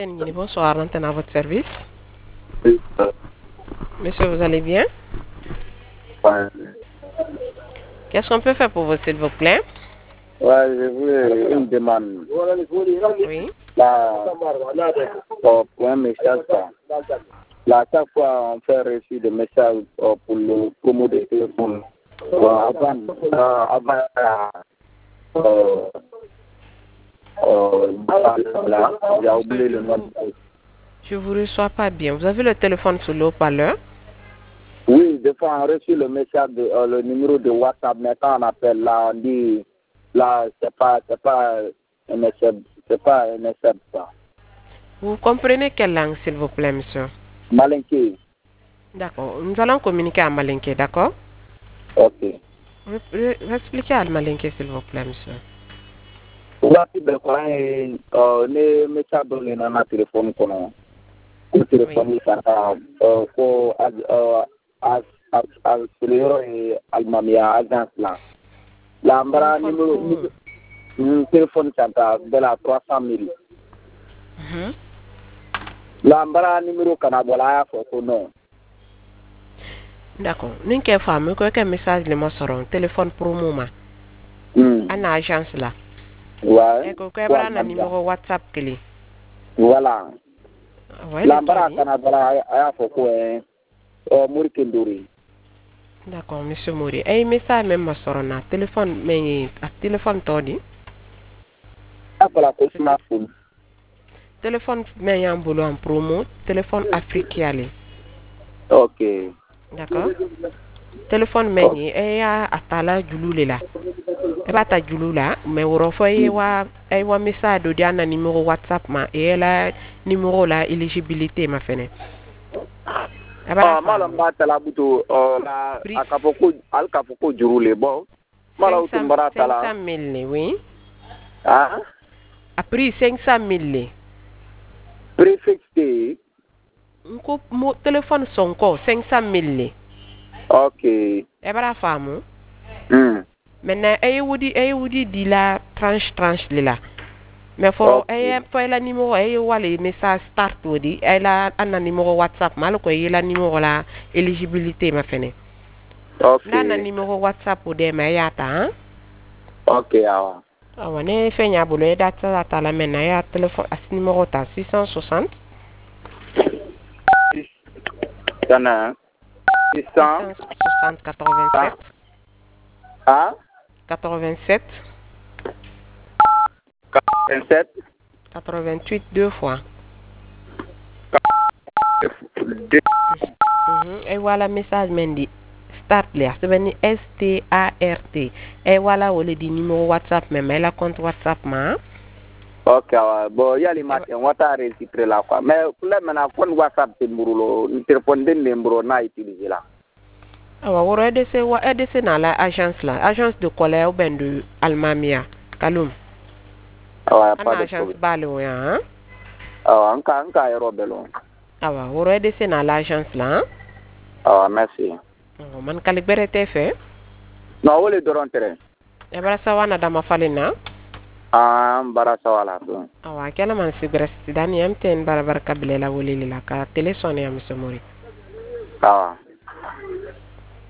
Bonsoir, l'antenne à votre service. Oui, Monsieur, vous allez bien? Qu'est-ce qu'on peut faire pour vous, s'il vous plaît? ouais, je voulais une demande. Oui. Là, pour un message, là, à chaque fois, on fait reçu des messages pour le promo de téléphone. Avant là, j'ai oublié le nom. Je vous reçois pas bien. Vous avez le téléphone sur le haut-parleur? Oui, des fois, on reçu le message, le numéro de WhatsApp, mais quand on appelle, là, on dit, là, c'est pas un essai, c'est pas un essai, ça. Vous comprenez quelle langue, s'il vous plaît, monsieur? Malinké. D'accord. Nous allons communiquer en malinké, d'accord? Ok. Expliquez à malinké, s'il vous plaît, monsieur. Waati bɛɛ kɔrɔ ne message dɔ le nana téléphone kɔnɔ ko téléphone ka ko a siri yɔrɔ ye alimamiya agence la n bara numéro téléphone santa bɛɛ la 300 000 la n bara numéro kana bɔla a y'a fɔ ko non. D'accord. Ni kɛ faamu ko kɛ message le ma sɔrɔ téléphone promo ma. An agence la. Ouais. Ko bara na numéro WhatsApp kele. Voilà. Ouais. La n bara kana bɔla a y'a fɔ ko Mori Kendori. D'accord, monsieur Mori. Et message même ma sɔrɔ na téléphone mais a téléphone tɔ di. A fɔra ko smartphone. Téléphone mais y'an bolo en promo, téléphone africain. Ok. D'accord. Téléphone mais y'a atala julu le la. E b'a ta julu la, mais wɔrɔ fɔ e wa message do di an na numéro WhatsApp ma et la numéro la éligibilité ma fɛnɛ. Malam b'a tala buto la a ka fɔ ko al ka fɔ ko juru le bɔ. Malam tun bara tala 500 000 oui. Ah? A prix 500 000. Préfixé. Nko mo téléphone sonko 500 000. Ok. E bara faamu. Maintenant e wudi di la tranche le la. Mais for e la numéro e wale message start wodi e la an na numéro WhatsApp mal ko e la numéro la éligibilité ma fene. Ok. La na numéro WhatsApp o de ma yata hein. Ok awa. Awa ne fenya bolo e data la maintenant ya téléphone as numéro ta 660 Sana 660 87 Ah? 87 87 88 deux fois. Et voilà message mendi start là c'est venu START et voilà au le di numéro WhatsApp même la compte WhatsApp ma. Ok awa bon yali matin wata enregistré la quoi mais pour le maintenant compte WhatsApp te mburulo téléphone den le mburo na utiliser la. Awa woro EDC na la agence de colère ou ben de Almamia Kaloum. Awa pas de agence problème. balo ya. Awa anka yoro belo. Awa woro EDC na la agence là. Awa merci. Man kalibere te fe. No wole doron tere. E bara sawana dama falina. Bara sawala do. Awa kala man sigresi dani amten bara kabile la wole la ka télé sonné am Mori. Awa.